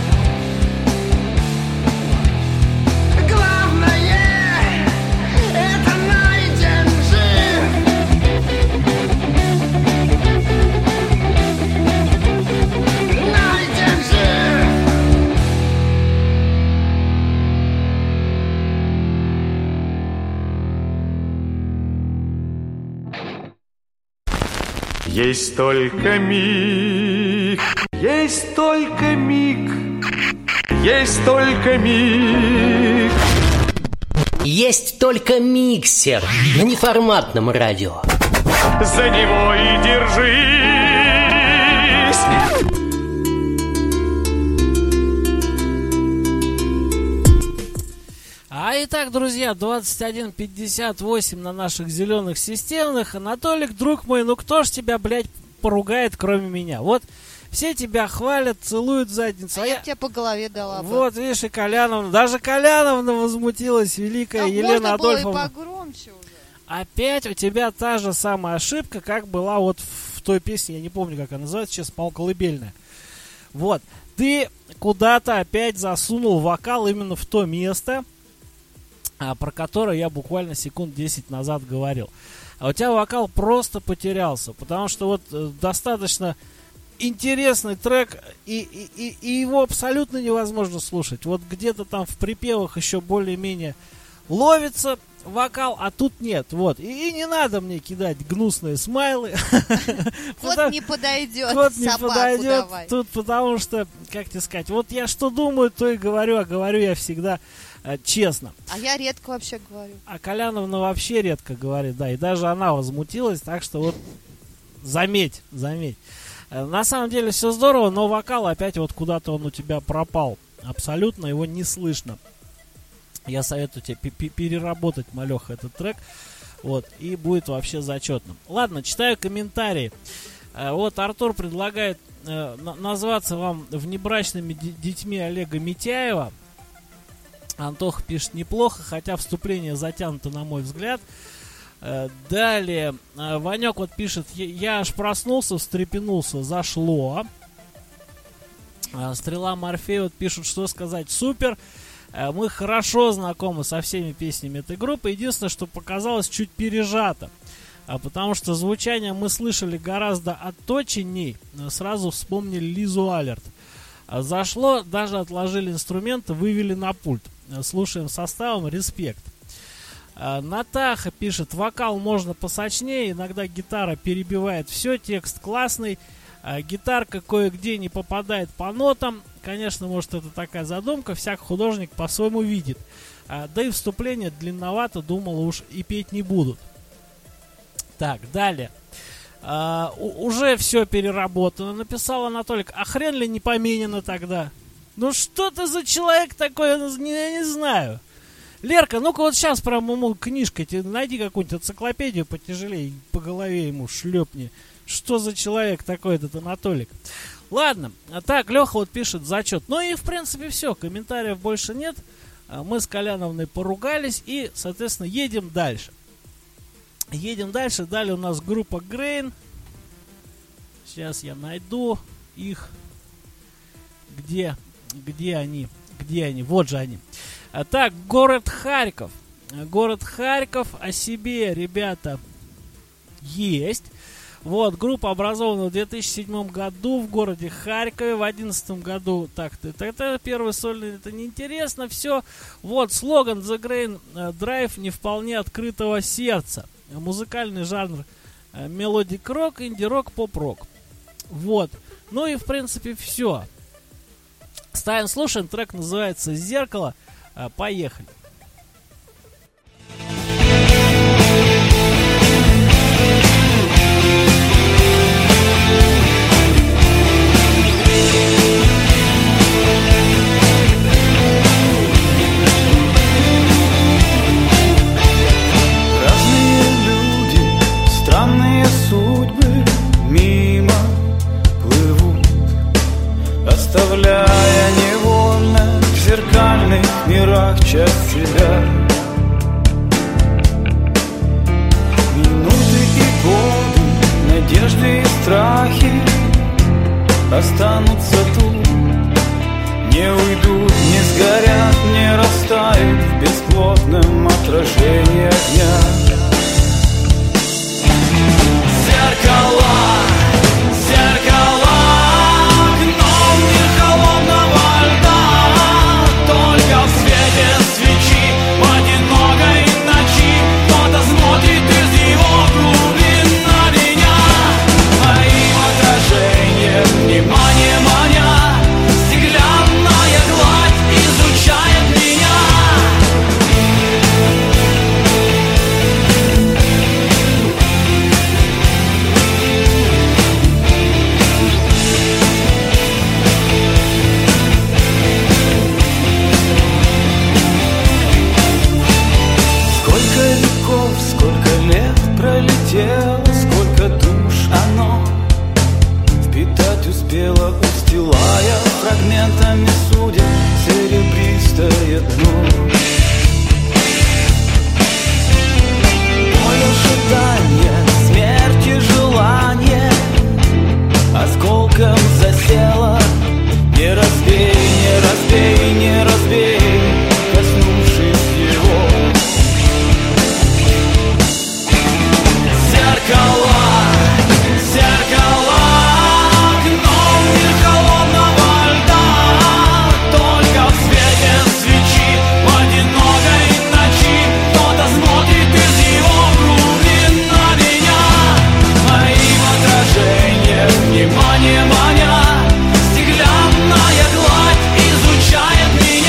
Главное, это найден жив. Найден жив. Есть только миг, есть только миг, есть только миг. Есть только миксер на неформатном радио. За него и держись. Итак, друзья, 21:58 на наших зеленых системных. Анатолик, друг мой, ну кто ж тебя, блядь, поругает, кроме меня? Вот все тебя хвалят, целуют в задницу. А я тебе по голове дала бы. Вот, видишь, и Коляновна, даже Коляновна возмутилась, великая Елена Адольфовна. Можно было и погромче уже. Опять у тебя та же самая ошибка, как была вот в той песне, я не помню, как она называется, сейчас «Пал колыбельная». Вот, ты куда-то опять засунул вокал именно в то место, про которое я буквально секунд 10 назад говорил. А у тебя вокал просто потерялся, потому что вот достаточно интересный трек, и его абсолютно невозможно слушать. Вот где-то там в припевах еще более-менее ловится вокал, а тут нет. Вот. И не надо мне кидать гнусные смайлы. Кот не подойдет, Кот не собаку подойдет давай. тут, потому что, как тебе сказать, вот я что думаю, то и говорю, а говорю я всегда честно. А я редко вообще говорю. А Коляновна вообще редко говорит, да, и даже она возмутилась, так что вот заметь. На самом деле все здорово, но вокал опять вот куда-то он у тебя пропал. Абсолютно его не слышно. Я советую тебе переработать, малеха, этот трек. Вот, и будет вообще зачетным. Ладно, читаю комментарии. Вот Артур предлагает назваться вам внебрачными детьми Олега Митяева. Антоха пишет: неплохо, хотя вступление затянуто, на мой взгляд. Далее Ванек вот пишет: я аж проснулся, встрепенулся, зашло. Стрела Морфей вот пишет: что сказать, супер. Мы хорошо знакомы со всеми песнями этой группы. Единственное, что показалось чуть пережато. Потому что звучание мы слышали гораздо отточенней. Сразу вспомнили Лизу Алерт. Зашло, даже отложили инструменты, вывели на пульт. Слушаем составом, респект. Натаха пишет: вокал можно посочнее, иногда гитара перебивает все, текст классный, гитарка кое-где не попадает по нотам. Конечно, может, это такая задумка, всякий художник по-своему видит. Да и вступление длинновато, думал, уж и петь не будут. Так, далее. Уже все переработано, написал Анатолий. А хрен ли не поменено тогда? Ну что ты за человек такой, я не знаю. Лерка, ну-ка вот сейчас прям ему книжкой, найди какую-нибудь энциклопедию потяжелее, по голове ему шлепни. Что за человек такой этот Анатолик? Ладно, так, Леха вот пишет зачет. Ну и в принципе все, комментариев больше нет. Мы с Коляновной поругались и, соответственно, едем дальше. Едем дальше, далее у нас группа Grain. Сейчас я найду их. Где они? Вот же они. Так, город Харьков. Город Харьков о себе, ребята, есть. Вот, группа образована в 2007 году в городе Харькове. В 2011 году, это первый сольный, это неинтересно, все. Вот, слоган The Grain Drive не вполне открытого сердца. Музыкальный жанр мелодик-рок, инди-рок, поп-рок. Вот, ну и в принципе все. Ставим, слушаем, трек называется «Зеркало». Поехали. Разные люди, странные судьбы мимо плывут, оставляя невольно в зеркальных мирах часть себя. Минуты и годы, надежды и страхи останутся тут, не уйдут, не сгорят, не растают в бесплотном отражении огня. Зеркала, зеркала, окном мир холодного льда. Только в свете свечи в одинокой ночи кто-то смотрит из его глубин на меня. Моим отражением внимание маня, стеклянная гладь изучает меня. Сколько веков, сколько лет пролетело, сколько душ оно впитать успело, устилая фрагментами судеб серебристое дно. Боль ожидания, смерть и желание осколком засела. Не разбей, не разбей, не разбей, коснувшись его. Зеркала, зеркала, окном мир холодного льда. Только в свете свечи в одинокой ночи кто-то смотрит из его глубин на меня. Моим отражением внимание маня, стеклянная гладь изучает меня.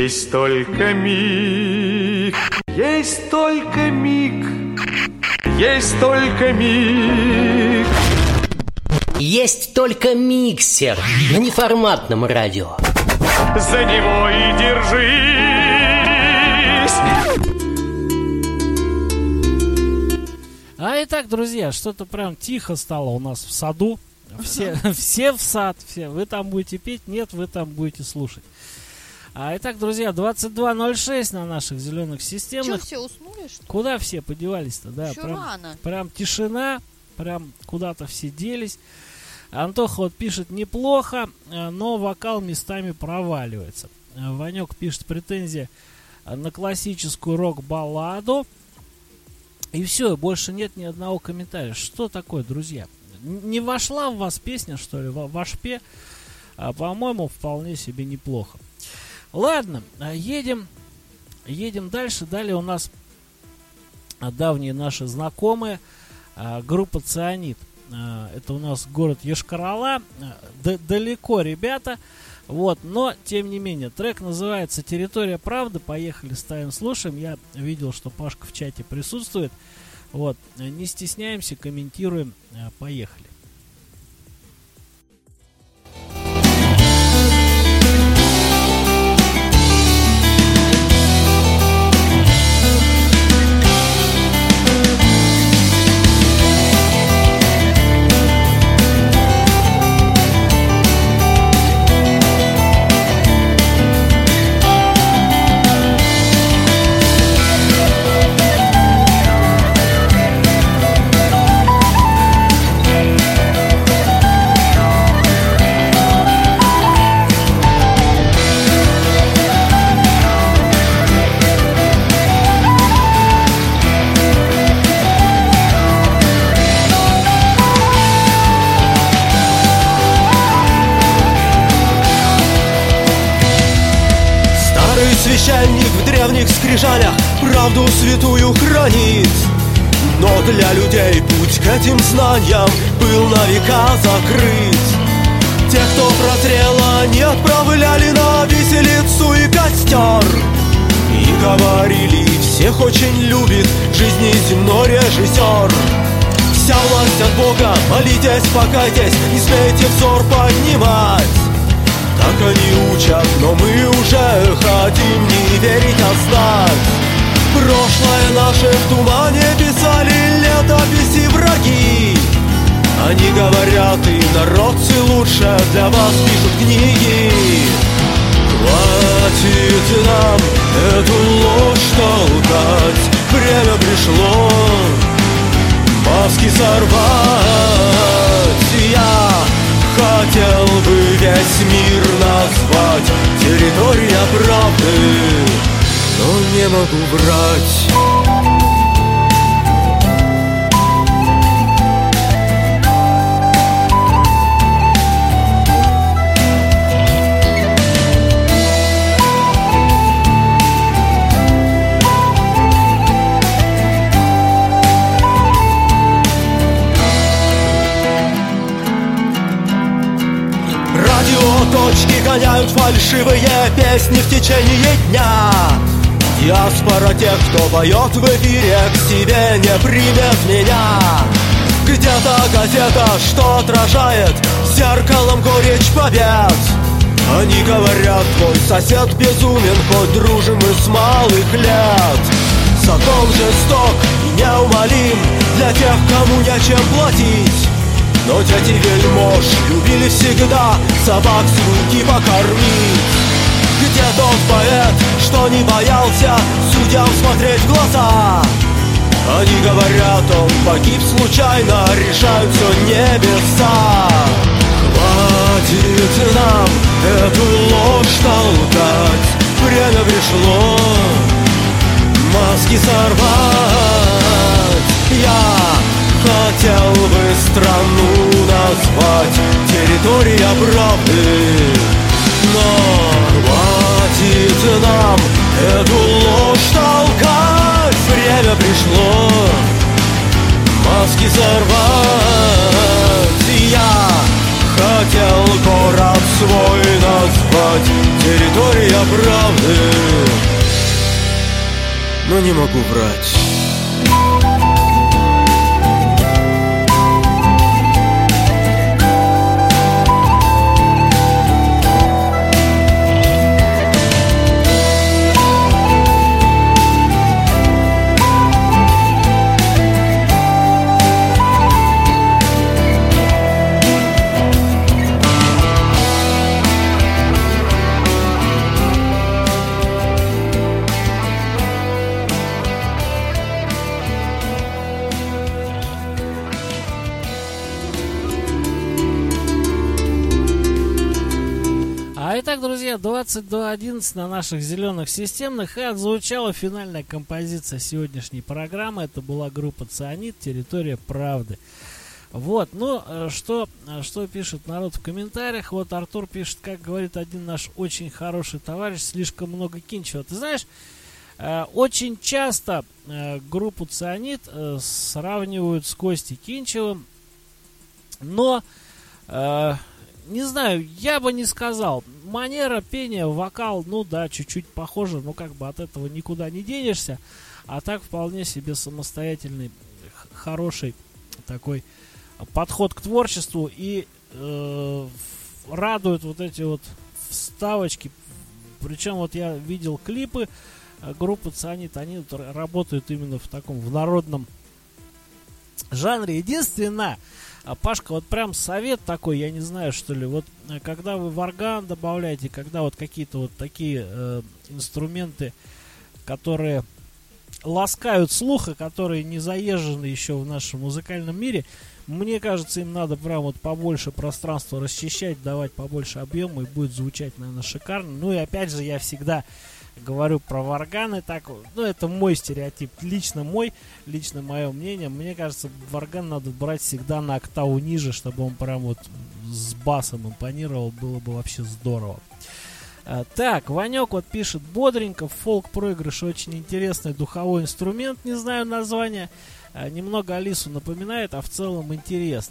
Есть только миг, есть только миг, есть только миг. Есть только миксер на неформатном радио. За него и держись. Итак, друзья, что-то прям тихо стало у нас в саду. Все в сад, все. Вы там будете петь, нет, вы там будете слушать. Итак, друзья, 22:06 на наших зеленых системах. Че, все уснули, что ли? Куда все подевались-то? Да, Еще рано. Прям тишина, прям куда-то все делись. Антоха вот пишет неплохо, но вокал местами проваливается. Ванек пишет претензия на классическую рок-балладу. И все, больше нет ни одного комментария. Что такое, друзья? Не вошла в вас песня, что ли, в ашпе? По-моему, вполне себе неплохо. Ладно, едем дальше. Далее у нас давние наши знакомые, группа «Цианид». Это у нас город Йошкар-Ола. Далеко, ребята. Вот, но, тем не менее, трек называется «Территория правды». Поехали, ставим, слушаем. Я видел, что Пашка в чате присутствует. Вот, не стесняемся, комментируем. Поехали. Священник в древних скрижалях правду святую хранит. Но для людей путь к этим знаниям был на века закрыт. Те, кто прозрел, они отправляли на виселицу и костер. И говорили, всех очень любит жизни земной режиссер. Вся власть от Бога, молитесь, покайтесь, не смейте взор поднимать. Так они учат, но мы уже хотим не верить, а знать. Прошлое наше в тумане писали летописи враги. Они говорят, и народцы лучше для вас пишут книги. Хватит нам эту ложь толкать, время пришло маски сорвать. Я хотел бы весь мир назвать территория правды, но не могу врать. Точки гоняют фальшивые песни в течение дня. Диаспора тех, кто поет в эфире, к себе не примет меня. Где-то газета, что отражает зеркалом горечь побед. Они говорят, твой сосед безумен, хоть дружим мы с малых лет. Закон жесток и неумолим для тех, кому нечем платить. Но дети вельмож любили всегда собак с руки покормить. Где тот поэт, что не боялся судьям смотреть в глаза? Они говорят, он погиб случайно, решают все небеса. Хватит нам эту ложь толкать, время пришло маски сорвать. Я хотел бы страну назвать территория правды, но хватит нам эту ложь толкать, время пришло маски сорвать. Я хотел город свой назвать территория правды. Но не могу врать. Итак, друзья, 22:11 на наших зеленых системных, и отзвучала финальная композиция сегодняшней программы. Это была группа «Цианид», «Территория правды». Вот, ну, что пишет народ в комментариях. Вот Артур пишет, как говорит один наш очень хороший товарищ, слишком много Кинчева. Ты знаешь, очень часто группу «Цианид» сравнивают с Костей Кинчевым, но... не знаю, я бы не сказал. Манера пения, вокал, ну да, чуть-чуть похоже, но как бы от этого никуда не денешься. А так вполне себе самостоятельный, хороший такой подход к творчеству. И радуют вот эти вот вставочки. Причем вот я видел клипы группы «Цианид», они вот работают именно в таком, в народном жанре. Единственное, Пашка, вот прям совет такой, я не знаю, что ли, вот когда вы в орган добавляете, когда вот какие-то вот такие инструменты, которые ласкают слух, и которые не заезжены еще в нашем музыкальном мире, мне кажется, им надо прям вот побольше пространства расчищать, давать побольше объема, и будет звучать, наверное, шикарно. Ну и опять же, я всегда говорю про варганы, так, ну это мой стереотип, лично мое мнение. Мне кажется, варган надо брать всегда на октаву ниже, чтобы он прям вот с басом импонировал, было бы вообще здорово. Так, Ванек вот пишет: бодренько, фолк-проигрыш, очень интересный духовой инструмент, не знаю название, немного Алису напоминает, а в целом интересно.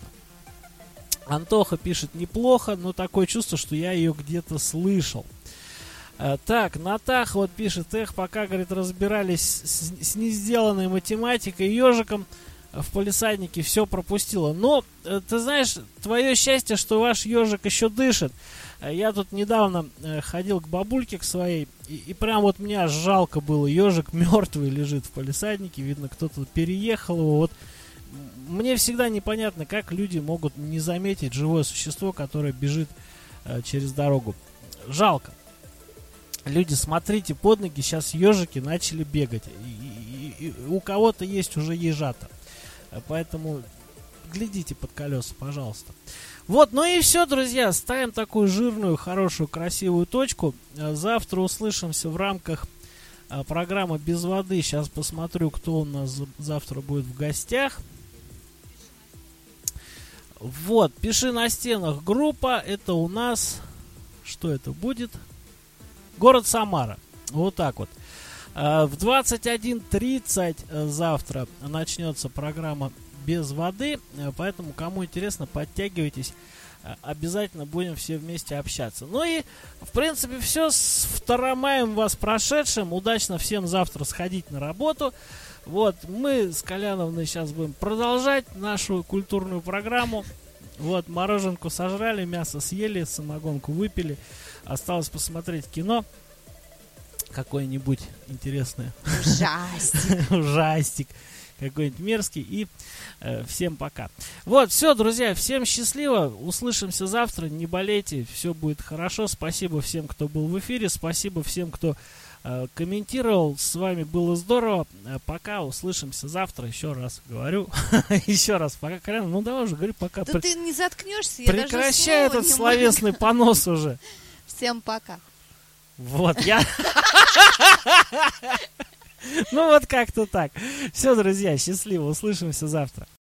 Антоха пишет: неплохо, но такое чувство, что я ее где-то слышал. Так, Натах вот пишет: эх, пока, говорит, разбирались с несделанной математикой, ежиком в палисаднике все пропустила. Но, ты знаешь, твое счастье, что ваш ежик еще дышит. Я тут недавно ходил к бабульке к своей, и прям вот мне аж жалко было. Ежик мертвый лежит в палисаднике, видно, кто-то переехал его. Вот мне всегда непонятно, как люди могут не заметить живое существо, которое бежит через дорогу. Жалко. Люди, смотрите под ноги, сейчас ежики начали бегать. И у кого-то есть уже ежата. Поэтому глядите под колеса, пожалуйста. Вот, ну и все, друзья. Ставим такую жирную, хорошую, красивую точку. Завтра услышимся в рамках программы «Без воды». Сейчас посмотрю, кто у нас завтра будет в гостях. Вот, пиши на стенах группа. Это у нас... Что это будет? Город Самара. Вот так вот. В 21:30 завтра начнется программа «Без воды». Поэтому, кому интересно, подтягивайтесь. Обязательно будем все вместе общаться. Ну и, в принципе, все. С 2 маем вас прошедшим. Удачно всем завтра сходить на работу. Вот, мы с Коляновной сейчас будем продолжать нашу культурную программу. Вот, мороженку сожрали, мясо съели, самогонку выпили. Осталось посмотреть кино какое-нибудь интересное. Ужастик. Ужастик какой-нибудь мерзкий. И всем пока. Вот, все, друзья, всем счастливо. Услышимся завтра. Не болейте, все будет хорошо. Спасибо всем, кто был в эфире. Спасибо всем, кто комментировал. С вами было здорово. Пока, услышимся завтра. Еще раз говорю. Еще раз. Пока, Колян, ну давай уже говори пока. Да ты не заткнешься, я даже прекращай этот словесный понос уже. Всем пока. Вот, я... Ну вот как-то так. Все, друзья, счастливо. Услышимся завтра.